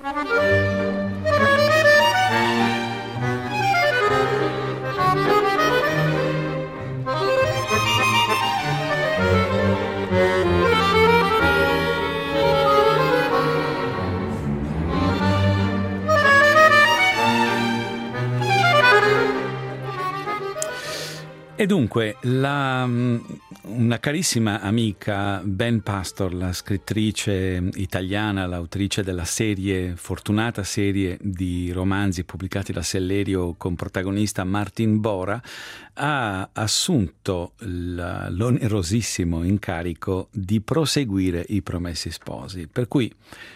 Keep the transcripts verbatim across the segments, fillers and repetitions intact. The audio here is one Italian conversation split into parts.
E dunque, la, una carissima amica, Ben Pastor, la scrittrice italiana, l'autrice della serie, fortunata serie di romanzi pubblicati da Sellerio con protagonista Martin Bora, ha assunto l'onerosissimo incarico di proseguire I Promessi Sposi, per cui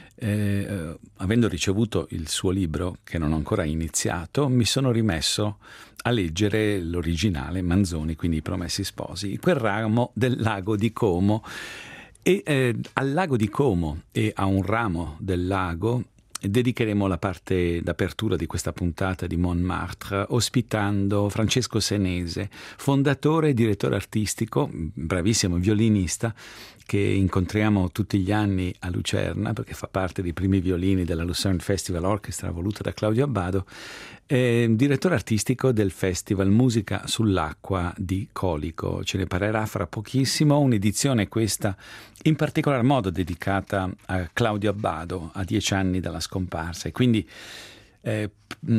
Eh, avendo ricevuto il suo libro, che non ho ancora iniziato, mi sono rimesso a leggere l'originale Manzoni, quindi I Promessi Sposi, quel ramo del lago di Como. E eh, al lago di Como e a un ramo del lago dedicheremo la parte d'apertura di questa puntata di Montmartre, ospitando Francesco Senese, fondatore e direttore artistico, bravissimo violinista, che incontriamo tutti gli anni a Lucerna, perché fa parte dei primi violini della Lucerne Festival Orchestra voluta da Claudio Abbado, è direttore artistico del Festival Musica sull'Acqua di Colico. Ce ne parlerà fra pochissimo, un'edizione questa in particolar modo dedicata a Claudio Abbado, a dieci anni dalla scomparsa, e quindi Eh,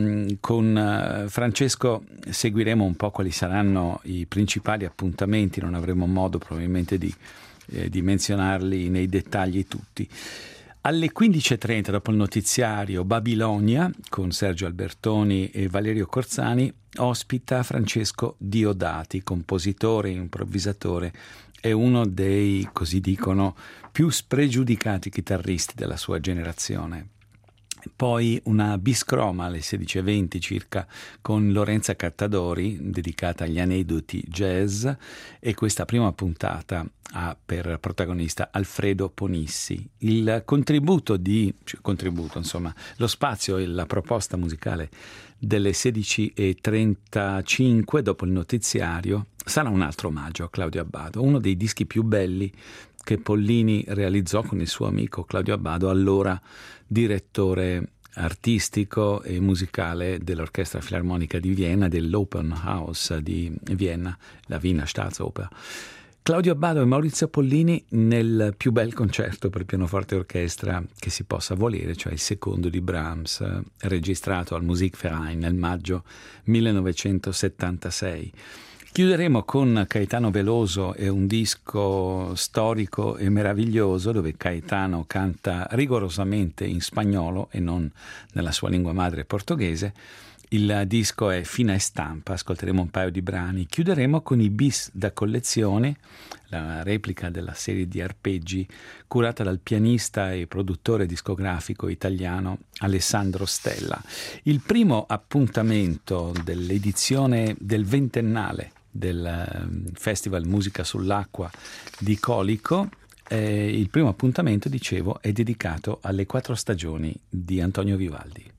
con uh, Francesco seguiremo un po' quali saranno i principali appuntamenti, non avremo modo probabilmente di, eh, di menzionarli nei dettagli tutti. Alle quindici e trenta, dopo il notiziario, Babilonia con Sergio Albertoni e Valerio Corzani ospita Francesco Diodati, compositore e improvvisatore, è uno dei, così dicono, più spregiudicati chitarristi della sua generazione. Poi una biscroma alle sedici e venti circa con Lorenza Cattadori, dedicata agli aneddoti jazz, e questa prima puntata ha per protagonista Alfredo Ponissi. Il contributo di cioè, contributo, insomma, lo spazio e la proposta musicale delle sedici e trentacinque dopo il notiziario sarà un altro omaggio a Claudio Abbado, uno dei dischi più belli che Pollini realizzò con il suo amico Claudio Abbado, allora direttore artistico e musicale dell'Orchestra Filarmonica di Vienna, dell'Open House di Vienna, la Wiener Staatsoper. Claudio Abbado e Maurizio Pollini nel più bel concerto per pianoforte e orchestra che si possa volere, cioè il secondo di Brahms, registrato al Musikverein nel maggio millenovecentosettantasei. Chiuderemo con Caetano Veloso e un disco storico e meraviglioso dove Caetano canta rigorosamente in spagnolo e non nella sua lingua madre portoghese. Il disco è Fina Estampa, ascolteremo un paio di brani. Chiuderemo con i bis da collezione, la replica della serie di arpeggi curata dal pianista e produttore discografico italiano Alessandro Stella. Il primo appuntamento dell'edizione del ventennale del Festival Musica sull'Acqua di Colico, eh, il primo appuntamento, dicevo, è dedicato alle quattro stagioni di Antonio Vivaldi.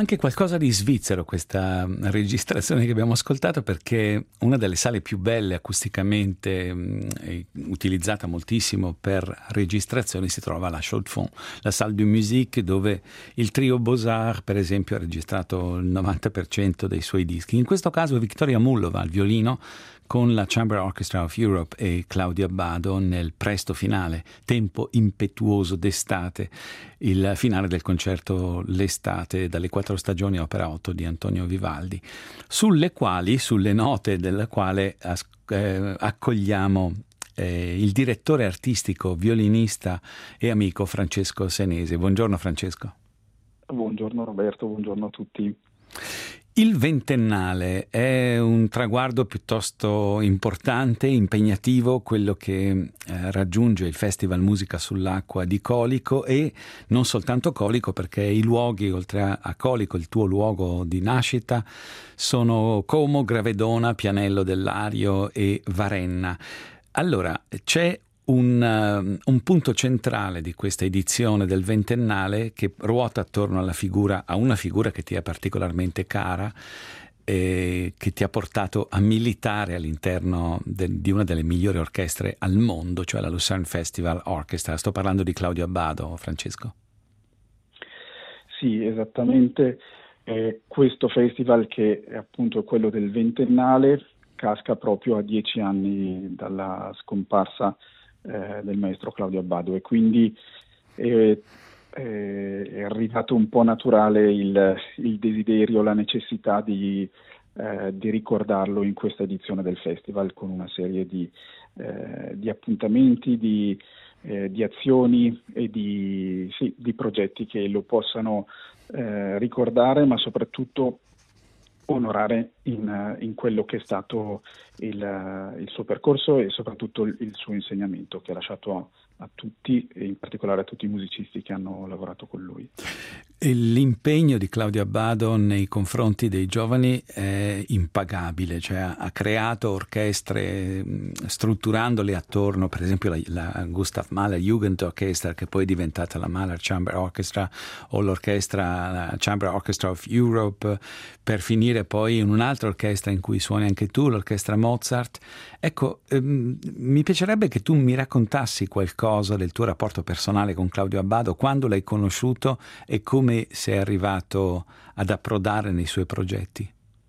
anche qualcosa di svizzero questa registrazione che abbiamo ascoltato, perché una delle sale più belle acusticamente mh, utilizzata moltissimo per registrazioni si trova alla Chaux de Fonds, la Salle de Musique, dove il trio Beaux-Arts per esempio ha registrato il novanta per cento dei suoi dischi. In questo caso Victoria Mullova al violino con la Chamber Orchestra of Europe e Claudio Abbado nel presto finale, tempo impetuoso d'estate, il finale del concerto L'estate dalle quattro stagioni opera otto di Antonio Vivaldi, sulle quali, sulle note della quale eh, accogliamo eh, il direttore artistico, violinista e amico Francesco Senesi. Buongiorno Francesco. Buongiorno Roberto, buongiorno a tutti. Il ventennale è un traguardo piuttosto importante, impegnativo, quello che eh, raggiunge il Festival Musica sull'Acqua di Colico, e non soltanto Colico, perché i luoghi, oltre a, a Colico, il tuo luogo di nascita, sono Como, Gravedona, Pianello del Lario e Varenna. Allora, c'è Un, uh, un punto centrale di questa edizione del ventennale che ruota attorno alla figura, a una figura che ti è particolarmente cara e che ti ha portato a militare all'interno de, di una delle migliori orchestre al mondo, cioè la Lucerne Festival Orchestra. Sto parlando di Claudio Abbado, Francesco. Sì, esattamente. Eh, questo festival, che è appunto quello del ventennale, casca proprio a dieci anni dalla scomparsa Eh, del maestro Claudio Abbado, e quindi eh, eh, è arrivato un po' naturale il, il desiderio, la necessità di, eh, di ricordarlo in questa edizione del festival, con una serie di, eh, di appuntamenti, di, eh, di azioni e di, sì, di progetti che lo possano eh, ricordare, ma soprattutto onorare in, in quello che è stato il, il suo percorso e soprattutto il, il suo insegnamento, che ha lasciato a, a tutti, e in particolare a tutti i musicisti che hanno lavorato con lui. L'impegno di Claudio Abbado nei confronti dei giovani è impagabile, cioè ha creato orchestre strutturandole attorno, per esempio la, la Gustav Mahler Jugendorchester, che poi è diventata la Mahler Chamber Orchestra, o l'orchestra la Chamber Orchestra of Europe, per finire poi in un'altra orchestra in cui suoni anche tu, l'orchestra Mozart. Ecco, ehm, mi piacerebbe che tu mi raccontassi qualcosa del tuo rapporto personale con Claudio Abbado, quando l'hai conosciuto e come sei arrivato ad approdare nei suoi progetti.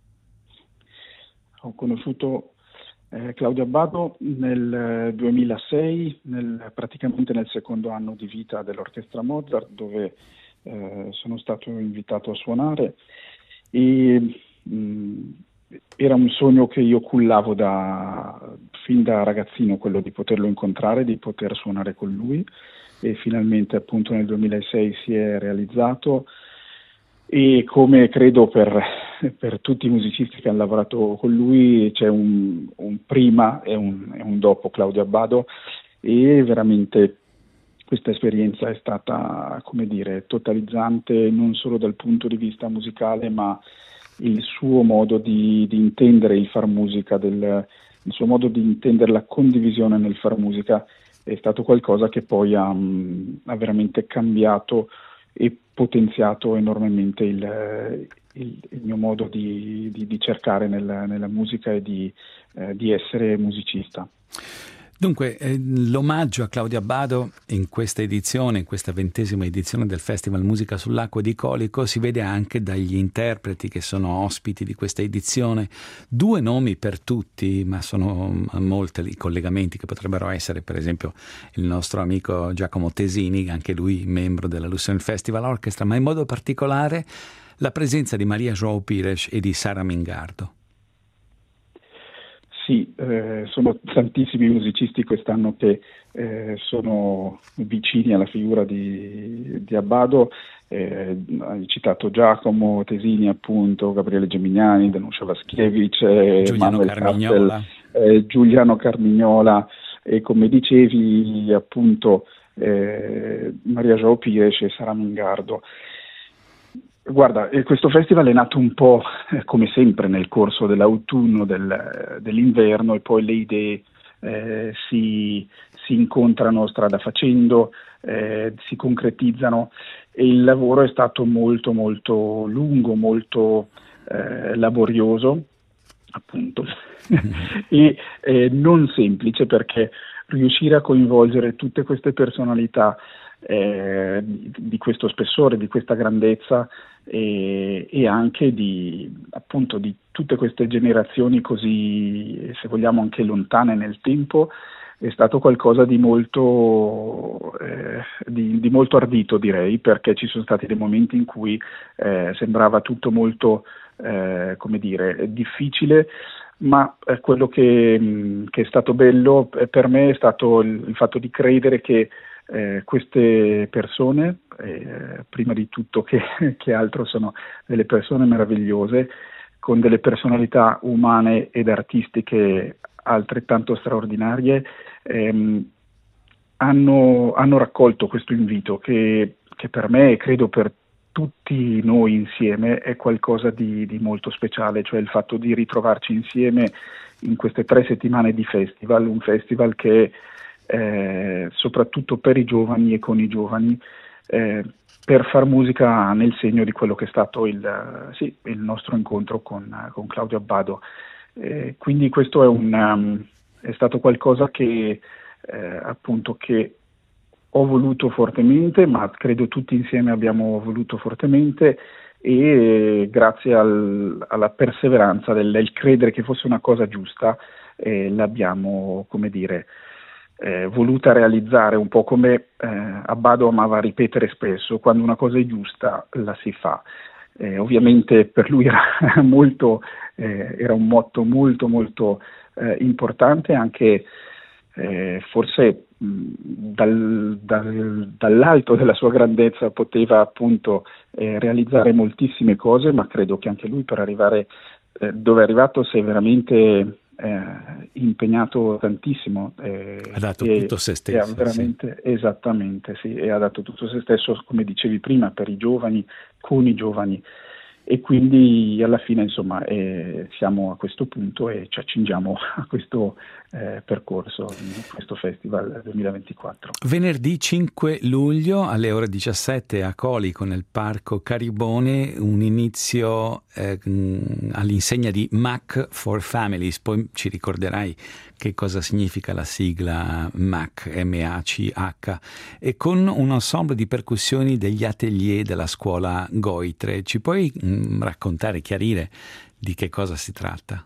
Ho conosciuto eh, Claudio Abbado nel duemilasei, nel, praticamente nel secondo anno di vita dell'orchestra Mozart, dove eh, sono stato invitato a suonare, e mh, era un sogno che io cullavo da, fin da ragazzino, quello di poterlo incontrare, di poter suonare con lui, e finalmente appunto nel duemilasei si è realizzato. E come credo per, per tutti i musicisti che hanno lavorato con lui, c'è un, un prima e un, e un dopo Claudio Abbado, e veramente questa esperienza è stata, come dire, totalizzante, non solo dal punto di vista musicale, ma il suo modo di, di intendere il far musica, del, il suo modo di intendere la condivisione nel far musica, è stato qualcosa che poi ha, ha veramente cambiato e potenziato enormemente il, il, il mio modo di, di, di cercare nel, nella musica e di, eh, di essere musicista. Dunque, eh, l'omaggio a Claudio Abbado in questa edizione, in questa ventesima edizione del Festival Musica sull'Acqua di Colico, si vede anche dagli interpreti che sono ospiti di questa edizione. Due nomi per tutti, ma sono molti i collegamenti che potrebbero essere, per esempio, il nostro amico Giacomo Tesini, anche lui membro della Lucerne Festival Orchestra, ma in modo particolare la presenza di Maria João Pires e di Sara Mingardo. Sì, eh, sono tantissimi musicisti quest'anno che eh, sono vicini alla figura di, di Abbado. Eh, hai citato Giacomo Tesini, appunto, Gabriele Gemignani, Danusia Vaschievic, eh, Giuliano Manuel Carmignola. Castel, eh, Giuliano Carmignola, e come dicevi appunto eh, Maria João Pires e Sara Mingardo. Guarda, questo festival è nato un po' come sempre nel corso dell'autunno, del, dell'inverno, e poi le idee eh, si, si incontrano strada facendo, eh, si concretizzano, e il lavoro è stato molto molto lungo, molto eh, laborioso, appunto, e eh, non semplice, perché riuscire a coinvolgere tutte queste personalità eh, di, di questo spessore, di questa grandezza, e, e anche di, appunto, di tutte queste generazioni così, se vogliamo, anche lontane nel tempo, è stato qualcosa di molto, eh, di, di molto ardito, direi, perché ci sono stati dei momenti in cui eh, sembrava tutto molto, eh, come dire, difficile, ma eh, quello che, mh, che è stato bello eh, per me è stato il, il fatto di credere che eh, queste persone, eh, prima di tutto che, che altro, sono delle persone meravigliose, con delle personalità umane ed artistiche altrettanto straordinarie, ehm, hanno, hanno raccolto questo invito che, che per me, e credo per tutti noi insieme, è qualcosa di, di molto speciale, cioè il fatto di ritrovarci insieme in queste tre settimane di festival, un festival che eh, soprattutto per i giovani e con i giovani, eh, per far musica nel segno di quello che è stato il, sì, il nostro incontro con, con Claudio Abbado. Eh, quindi questo è, un, um, è stato qualcosa che eh, appunto che ho voluto fortemente, ma credo tutti insieme abbiamo voluto fortemente, e eh, grazie al, alla perseveranza del, del credere che fosse una cosa giusta, eh, l'abbiamo, come dire, eh, voluta realizzare, un po' come eh, Abbado amava ripetere spesso: quando una cosa è giusta la si fa. Eh, ovviamente per lui era molto, eh, era un motto molto molto eh, importante, anche eh, forse mh, dal, dal, dall'alto della sua grandezza poteva appunto eh, realizzare moltissime cose, ma credo che anche lui, per arrivare eh, dove è arrivato, si è veramente eh, impegnato tantissimo, eh, ha dato e, tutto se e stesso, ha veramente, sì. Esattamente, sì, e ha dato tutto se stesso, come dicevi prima, per i giovani, con i giovani, e quindi alla fine, insomma, eh, siamo a questo punto e ci accingiamo a questo eh, percorso, a questo festival duemilaventiquattro. Venerdì cinque luglio alle ore diciassette a Colico, nel Parco Caribone, un inizio eh, all'insegna di Mach for Families. Poi ci ricorderai che cosa significa la sigla Mach, M A C H, e con un ensemble di percussioni degli atelier della scuola Goitre. Ci puoi mh, raccontare, chiarire di che cosa si tratta?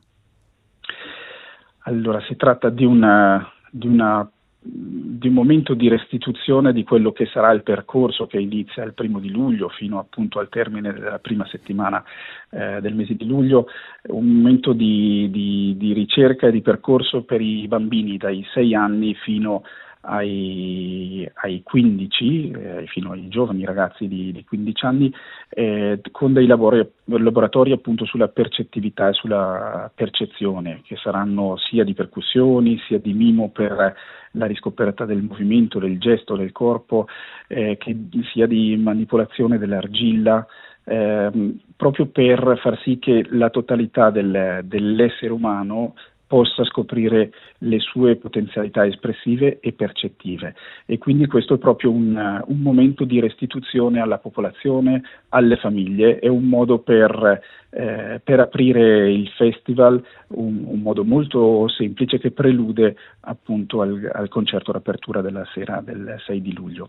Allora, si tratta di una, di una di un momento di restituzione di quello che sarà il percorso che inizia il primo di luglio fino appunto al termine della prima settimana eh, del mese di luglio, un momento di, di, di ricerca e di percorso per i bambini dai sei anni fino ai, ai quindici, eh, fino ai giovani ragazzi di, di quindici anni, eh, con dei lavori, laboratori appunto sulla percettività e sulla percezione, che saranno sia di percussioni, sia di mimo per la riscoperta del movimento, del gesto, del corpo, eh, che sia di manipolazione dell'argilla, eh, proprio per far sì che la totalità del, dell'essere umano possa scoprire le sue potenzialità espressive e percettive. E quindi questo è proprio un, un momento di restituzione alla popolazione, alle famiglie, è un modo per, eh, per aprire il festival, un, un modo molto semplice che prelude appunto al, al concerto d'apertura della sera del sei di luglio.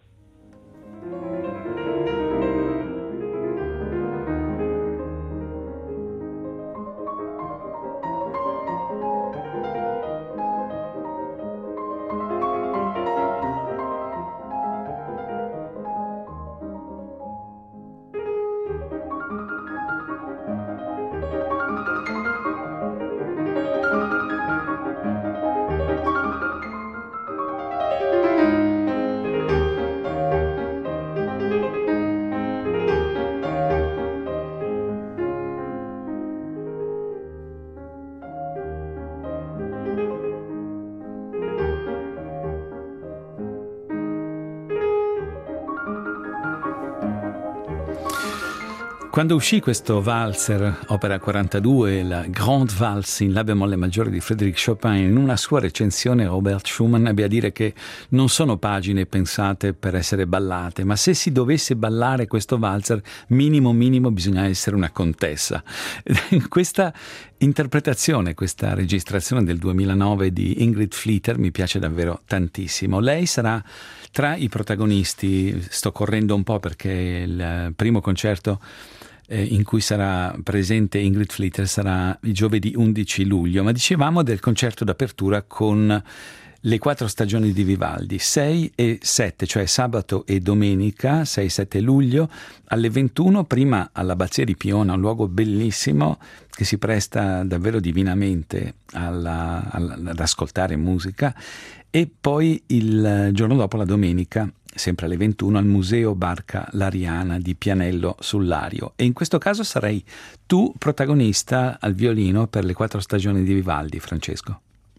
Quando uscì questo valzer, opera quarantadue, la Grande Valse in La bemolle maggiore di Frédéric Chopin, in una sua recensione Robert Schumann ebbe a dire che non sono pagine pensate per essere ballate, ma se si dovesse ballare questo valzer, minimo minimo bisogna essere una contessa. Questa interpretazione, questa registrazione del duemilanove di Ingrid Fleeter mi piace davvero tantissimo. Lei sarà tra i protagonisti, sto correndo un po' perché il primo concerto in cui sarà presente Ingrid Fleeter sarà il giovedì undici luglio, ma dicevamo del concerto d'apertura con le quattro stagioni di Vivaldi, sei e sette, cioè sabato e domenica, sei sette luglio, alle ventuno, prima all'Abbazia di Piona, un luogo bellissimo che si presta davvero divinamente alla, alla, ad ascoltare musica, e poi il giorno dopo, la domenica, sempre alle ventuno, al Museo Barca Lariana di Pianello sul Lario. E in questo caso sarei tu protagonista al violino per le quattro stagioni di Vivaldi, Francesco.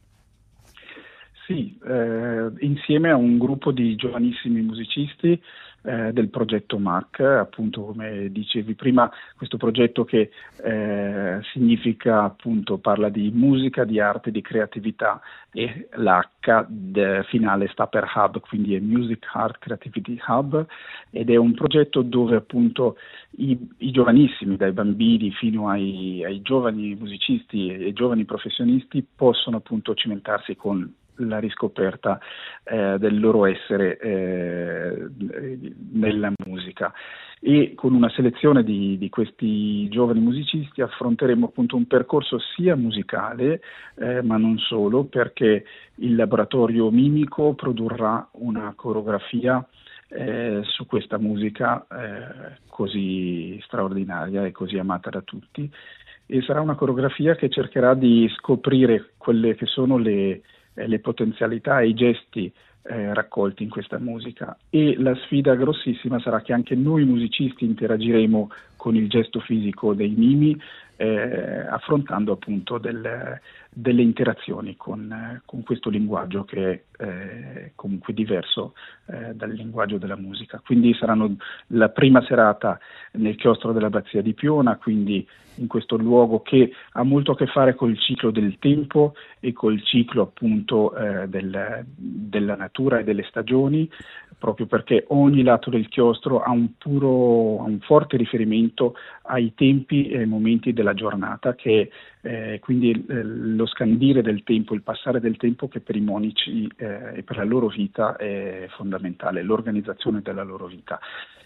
Sì, eh, insieme a un gruppo di giovanissimi musicisti eh, del progetto M A C, appunto come dicevi prima, questo progetto che eh, significa, appunto, parla di musica, di arte, di creatività, e l'H de, finale sta per Hub, quindi è Music Art Creativity Hub, ed è un progetto dove appunto i, i giovanissimi, dai bambini fino ai, ai giovani musicisti e ai giovani professionisti, possono appunto cimentarsi con la riscoperta eh, del loro essere eh, nella musica. E con una selezione di, di questi giovani musicisti affronteremo appunto un percorso sia musicale eh, ma non solo, perché il laboratorio mimico produrrà una coreografia eh, su questa musica eh, così straordinaria e così amata da tutti, e sarà una coreografia che cercherà di scoprire quelle che sono le le potenzialità e i gesti eh, raccolti in questa musica. E la sfida grossissima sarà che anche noi musicisti interagiremo con il gesto fisico dei mimi, eh, affrontando appunto del, delle interazioni con, eh, con questo linguaggio che è eh, comunque diverso eh, dal linguaggio della musica. Quindi saranno la prima serata nel chiostro dell'Abbazia di Piona, quindi in questo luogo che ha molto a che fare col ciclo del tempo e col ciclo appunto eh, del, della natura e delle stagioni, proprio perché ogni lato del chiostro ha un puro, ha un forte riferimento ai tempi e ai momenti della giornata, che eh, quindi eh, lo scandire del tempo, il passare del tempo, che per i monici eh, e per la loro vita è fondamentale, l'organizzazione della loro vita.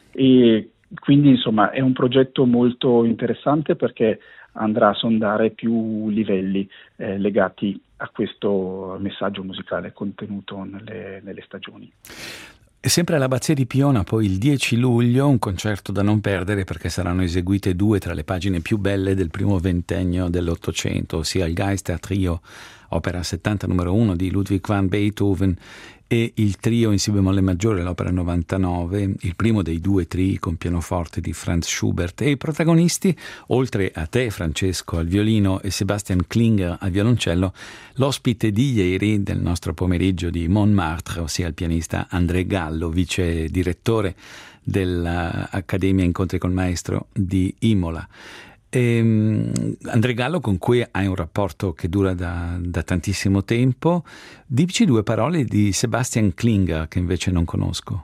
E quindi insomma è un progetto molto interessante perché andrà a sondare più livelli eh, legati a questo messaggio musicale contenuto nelle, nelle stagioni. E sempre all'Abbazia di Piona, poi il dieci luglio, un concerto da non perdere perché saranno eseguite due tra le pagine più belle del primo ventennio dell'Ottocento, ossia il Geister Trio, opera settanta numero uno di Ludwig van Beethoven, e il trio in si bemolle maggiore, l'opera novantanove, il primo dei due trii con pianoforte di Franz Schubert. E i protagonisti, oltre a te Francesco al violino e Sebastian Klinger al violoncello, l'ospite di ieri del nostro pomeriggio di Montmartre, ossia il pianista André Gallo, vice direttore dell'Accademia Incontri col Maestro di Imola. E André Gallo, con cui hai un rapporto che dura da, da tantissimo tempo. Dici due parole di Sebastian Klinger, che invece non conosco.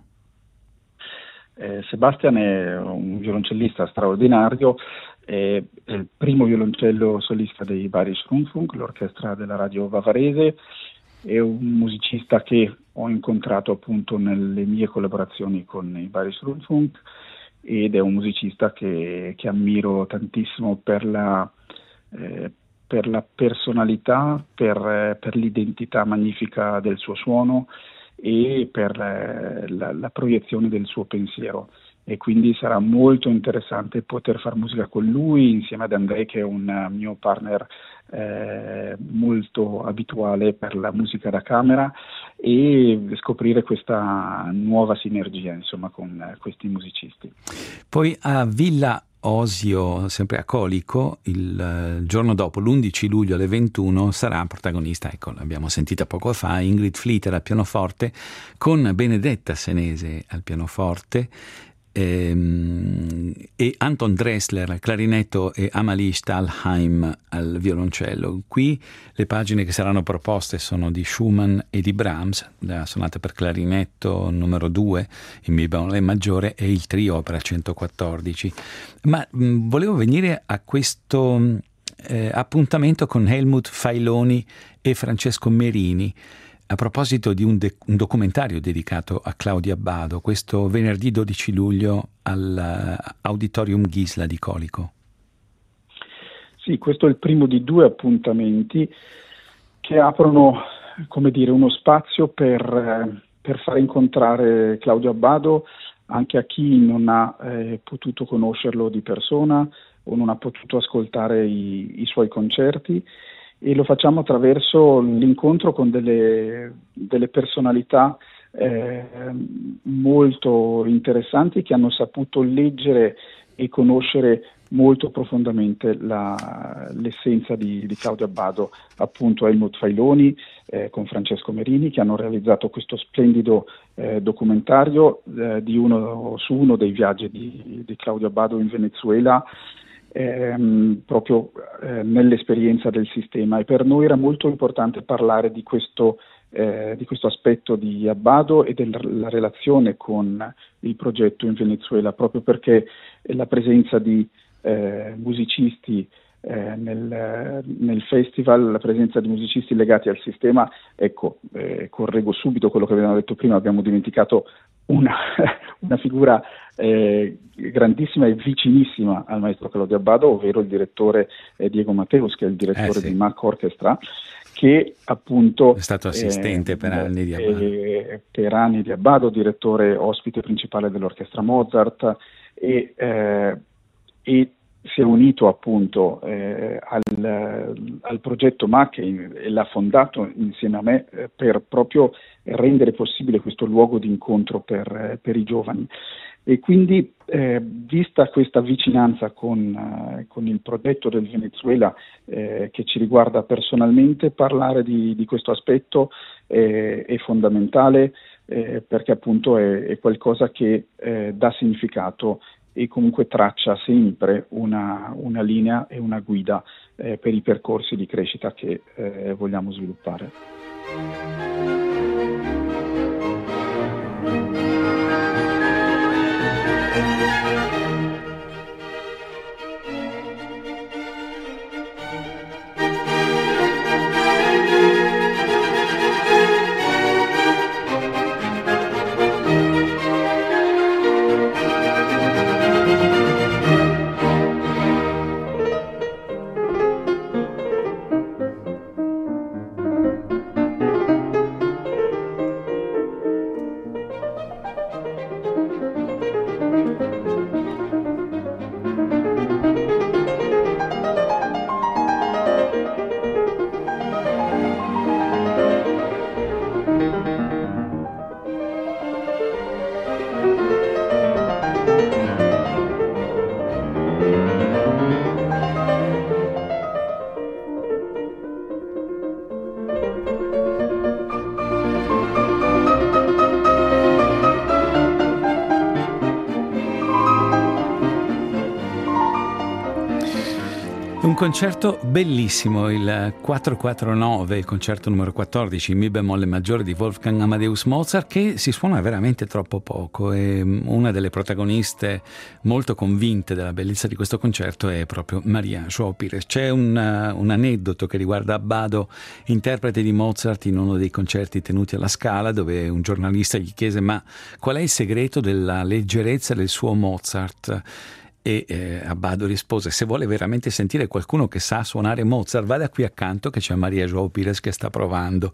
Eh, Sebastian è un violoncellista straordinario, è, è il primo violoncello solista dei Bayerischer Rundfunk, l'orchestra della radio bavarese. È un musicista che ho incontrato appunto nelle mie collaborazioni con i Bayerischer Rundfunk, ed è un musicista che, che ammiro tantissimo per la, eh, per la personalità, per, eh, per l'identità magnifica del suo suono e per eh, la, la proiezione del suo pensiero. E quindi sarà molto interessante poter fare musica con lui insieme ad André, che è un mio partner eh, molto abituale per la musica da camera, e scoprire questa nuova sinergia insomma con eh, questi musicisti. Poi a Villa Osio, sempre a Colico, il eh, giorno dopo, l'undici luglio alle ventuno, sarà protagonista, ecco, l'abbiamo sentita poco fa, Ingrid Fleeter al pianoforte con Benedetta Senese al pianoforte. ehm, e Anton Dressler al clarinetto e Amalie Stahlheim al violoncello. Qui le pagine che saranno proposte sono di Schumann e di Brahms, la sonata per clarinetto numero due in mi bemolle maggiore e il trio opera centoquattordici. Ma mh, volevo venire a questo eh, appuntamento con Helmut Failoni e Francesco Merini a proposito di un, de- un documentario dedicato a Claudio Abbado, questo venerdì dodici luglio all'Auditorium Ghisla di Colico. Sì, questo è il primo di due appuntamenti che aprono, come dire, uno spazio per, eh, per far incontrare Claudio Abbado anche a chi non ha eh, potuto conoscerlo di persona o non ha potuto ascoltare i, i suoi concerti, e lo facciamo attraverso l'incontro con delle, delle personalità eh, molto interessanti che hanno saputo leggere e conoscere molto profondamente la, l'essenza di, di Claudio Abbado, appunto Helmut Failoni eh, con Francesco Merini, che hanno realizzato questo splendido eh, documentario eh, di uno, su uno dei viaggi di, di Claudio Abbado in Venezuela, ehm, proprio eh, nell'esperienza del sistema. E per noi era molto importante parlare di questo Eh, di questo aspetto di Abbado e della relazione con il progetto in Venezuela, proprio perché la presenza di eh, musicisti eh, nel, nel festival, la presenza di musicisti legati al sistema, ecco, eh, correggo subito quello che avevamo detto prima, abbiamo dimenticato una, una figura eh, grandissima e vicinissima al maestro Claudio Abbado, ovvero il direttore eh, Diego Mateus, che è il direttore eh sì. di Mach Orchestra, che appunto è stato assistente eh, per anni di Abbado. Eh, per anni di Abbado, direttore ospite principale dell'Orchestra Mozart, e, eh, e si è unito appunto eh, al, al progetto Mach e, e l'ha fondato insieme a me eh, per proprio rendere possibile questo luogo di incontro per, eh, per i giovani. E quindi, eh, vista questa vicinanza con, eh, con il progetto del Venezuela eh, che ci riguarda personalmente, parlare di, di questo aspetto eh, è fondamentale eh, perché appunto è, è qualcosa che eh, dà significato e comunque traccia sempre una, una linea e una guida eh, per i percorsi di crescita che eh, vogliamo sviluppare. Un concerto bellissimo, il quattrocentoquarantanove, il concerto numero quattordici in mi bemolle maggiore di Wolfgang Amadeus Mozart, che si suona veramente troppo poco, e una delle protagoniste molto convinte della bellezza di questo concerto è proprio Maria João Pires. C'è un, un aneddoto che riguarda Abbado, interprete di Mozart, in uno dei concerti tenuti alla Scala, dove un giornalista gli chiese: ma qual è il segreto della leggerezza del suo Mozart? E eh, Abbado rispose: se vuole veramente sentire qualcuno che sa suonare Mozart, vada qui accanto che c'è Maria João Pires che sta provando.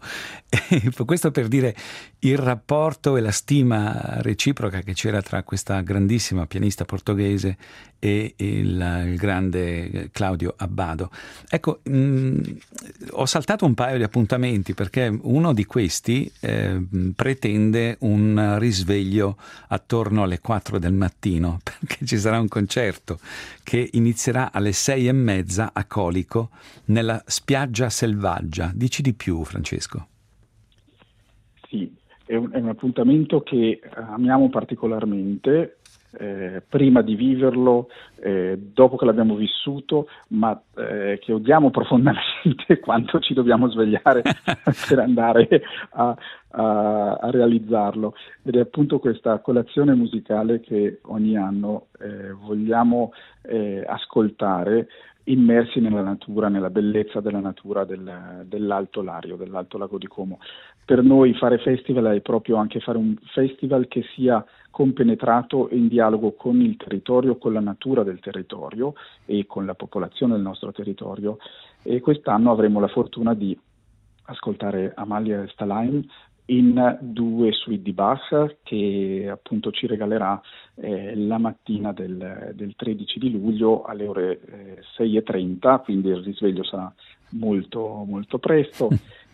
E questo per dire il rapporto e la stima reciproca che c'era tra questa grandissima pianista portoghese e il, il grande Claudio Abbado. Ecco, mh, ho saltato un paio di appuntamenti perché uno di questi eh, pretende un risveglio attorno alle quattro del mattino, perché ci sarà un concerto che inizierà alle sei e mezza a Colico nella Spiaggia Selvaggia. Dici di più, Francesco. Sì, è un, è un appuntamento che amiamo particolarmente eh, prima di viverlo, eh, dopo che l'abbiamo vissuto, ma eh, che odiamo profondamente quando ci dobbiamo svegliare per andare a, a, a realizzarlo. Ed è appunto questa colazione musicale che ogni anno eh, vogliamo eh, ascoltare, immersi nella natura, nella bellezza della natura del, dell'Alto Lario, dell'Alto Lago di Como. Per noi fare festival è proprio anche fare un festival che sia compenetrato in dialogo con il territorio, con la natura del territorio e con la popolazione del nostro territorio, e quest'anno avremo la fortuna di ascoltare Amalia Stalain in due suite di Bach che appunto ci regalerà eh, la mattina del, del tredici di luglio alle ore eh, sei e trenta, quindi il risveglio sarà molto molto presto,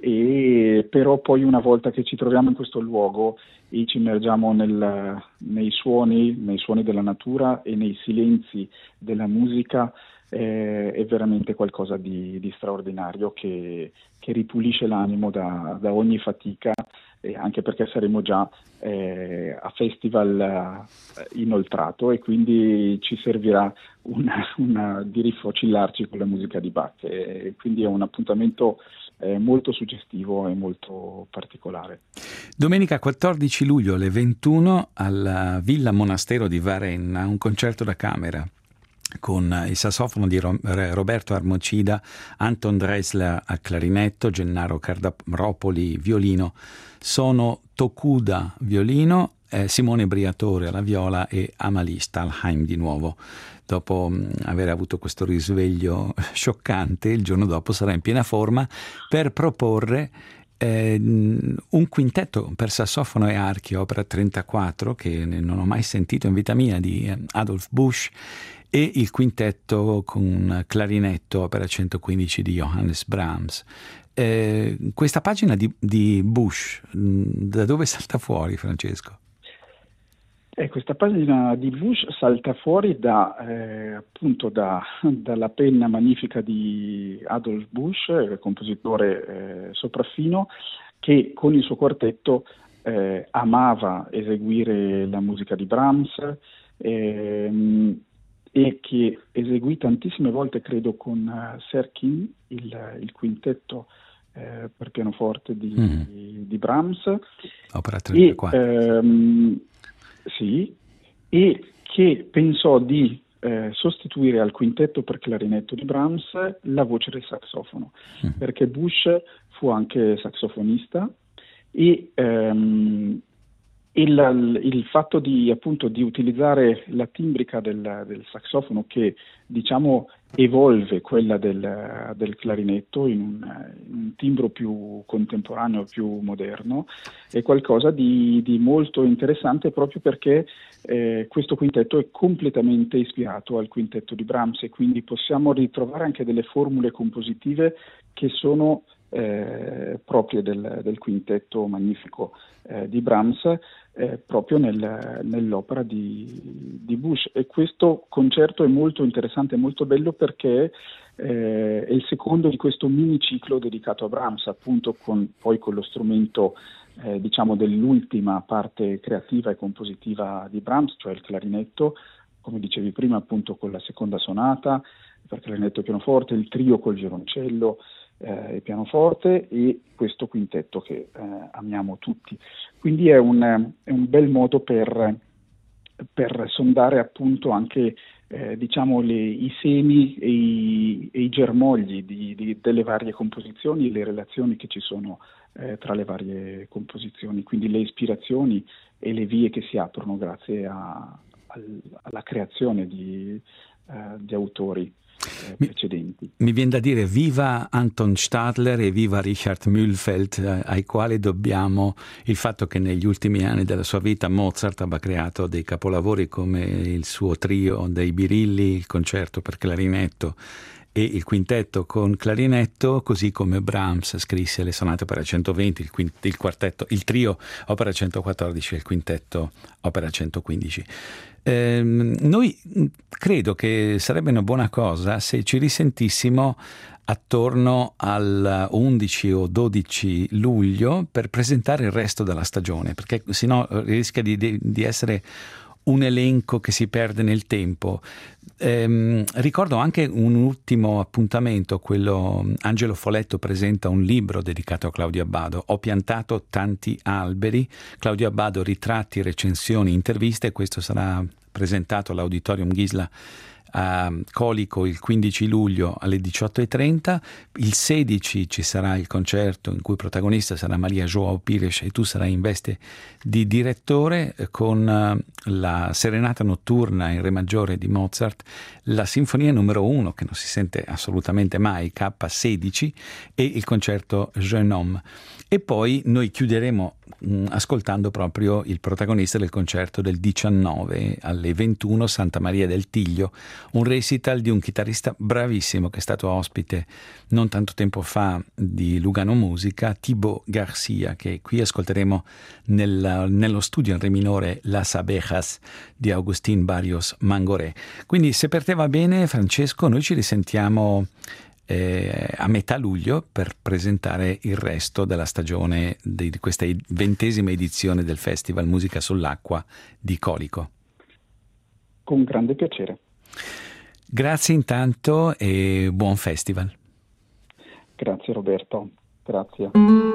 e però poi una volta che ci troviamo in questo luogo e ci immergiamo nel, nei suoni, nei suoni della natura e nei silenzi della musica, eh, è veramente qualcosa di, di straordinario che, che ripulisce l'animo da, da ogni fatica, eh, anche perché saremo già eh, a festival eh, inoltrato, e quindi ci servirà una, una, di rifocillarci con la musica di Bach, e quindi è un appuntamento eh, molto suggestivo e molto particolare. Domenica quattordici luglio alle ventuno alla Villa Monastero di Varenna, un concerto da camera con il sassofono di Roberto Armocida, Anton Dressler a clarinetto, Gennaro Cardapropoli violino, Sono Tokuda violino, eh, Simone Briatore alla viola e Amalie Stalheim di nuovo. Dopo mh, aver avuto questo risveglio scioccante, il giorno dopo sarà in piena forma per proporre Eh, un quintetto per sassofono e archi, opera trentaquattro, che non ho mai sentito in vita mia, di Adolf Busch, e il quintetto con clarinetto, opera centoquindici di Johannes Brahms. Eh, questa pagina di, di Busch, da dove salta fuori, Francesco? Eh, questa pagina di Busch salta fuori da, eh, appunto da, dalla penna magnifica di Adolf Busch, compositore eh, sopraffino, che con il suo quartetto eh, amava eseguire la musica di Brahms, ehm, e che eseguì tantissime volte, credo, con uh, Serkin, il, il quintetto eh, per pianoforte di, mm. di, di Brahms. Opera trentaquattro. E, ehm, Sì, e che pensò di eh, sostituire al quintetto per clarinetto di Brahms la voce del saxofono, mm. perché Busch fu anche saxofonista, e, ehm, il, il fatto di appunto di utilizzare la timbrica del, del saxofono, che diciamo evolve quella del, del clarinetto in un, in un timbro più contemporaneo, più moderno, è qualcosa di, di molto interessante, proprio perché eh, questo quintetto è completamente ispirato al quintetto di Brahms, e quindi possiamo ritrovare anche delle formule compositive che sono eh, proprie del, del quintetto magnifico eh, di Brahms, eh, proprio nel, nell'opera di, di Busch. E questo concerto è molto interessante, molto bello, perché eh, è il secondo di questo mini ciclo dedicato a Brahms, appunto con, poi con lo strumento eh, diciamo dell'ultima parte creativa e compositiva di Brahms, cioè il clarinetto, come dicevi prima, appunto con la seconda sonata per clarinetto e pianoforte, il trio col violoncello eh, e pianoforte, e questo quintetto che eh, amiamo tutti. Quindi è un, è un bel modo per, per sondare appunto anche eh, diciamo le, i semi e i, e i germogli di, di, delle varie composizioni, e le relazioni che ci sono eh, tra le varie composizioni, quindi le ispirazioni e le vie che si aprono grazie a, al, alla creazione di, uh, di autori eh, precedenti. Mi, mi viene da dire viva Anton Stadler e viva Richard Mühlfeld, eh, ai quali dobbiamo il fatto che negli ultimi anni della sua vita Mozart abbia creato dei capolavori come il suo trio dei Birilli, il concerto per clarinetto e il quintetto con clarinetto, così come Brahms scrisse le sonate opera centoventi, il, quint- il quartetto, il trio opera centoquattordici e il quintetto opera centoquindici. Eh, noi credo che sarebbe una buona cosa se ci risentissimo attorno al undici o dodici luglio per presentare il resto della stagione, perché sennò rischia di, di essere un elenco che si perde nel tempo. Ehm, ricordo anche un ultimo appuntamento, quello Angelo Foletto presenta un libro dedicato a Claudio Abbado, Ho piantato tanti alberi, Claudio Abbado, ritratti, recensioni, interviste. Questo sarà presentato all'Auditorium Ghisla a Colico il quindici luglio alle diciotto e trenta. Il sedici ci sarà il concerto in cui protagonista sarà Maria Joao Pires e tu sarai in veste di direttore, con la serenata notturna in re maggiore di Mozart, la sinfonia numero uno che non si sente assolutamente mai, K sedici, e il concerto Jeune Homme. E poi noi chiuderemo mh, ascoltando proprio il protagonista del concerto del diciannove alle ventuno, Santa Maria del Tiglio, un recital di un chitarrista bravissimo che è stato ospite non tanto tempo fa di Lugano Musica, Thibaut Garcia, che qui ascolteremo nel, nello studio in re minore Las Abejas di Agustín Barrios Mangoré. Quindi se per te va bene, Francesco, noi ci risentiamo Eh, a metà luglio per presentare il resto della stagione di, di questa ventesima edizione del Festival Musica sull'Acqua di Colico. Con grande piacere. Grazie intanto e buon festival. Grazie Roberto, grazie.